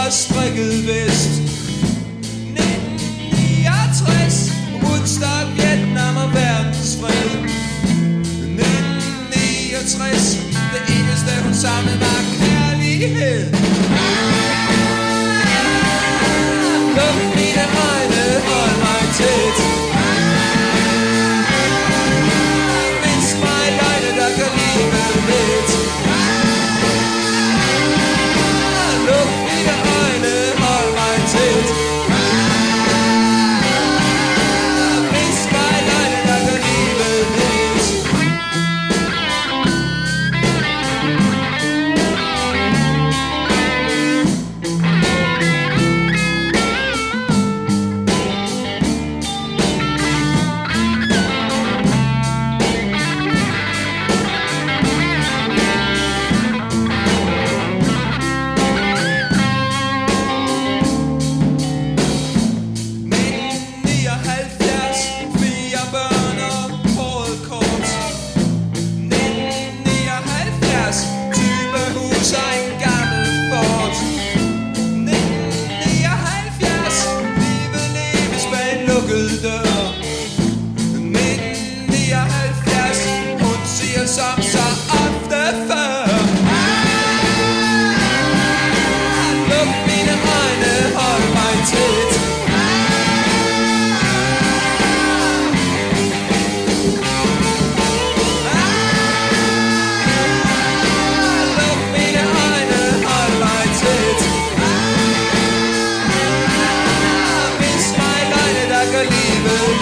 og strikket vest. 1969, Woodstock, Vietnam og verdensfred. 1969, det eneste hun savnede var kærlighed. Luk mine øjne, hold mig tæt. Vis mig løgne, der gør livet let. Luk mine øjne, hold mig tæt. Vis mig løgne, der gør livet let. Som så ofte før. Luk mine øjne, hold mig tæt. Luk mine øjne, hold mig tæt. Vis mig løgne, der gør livet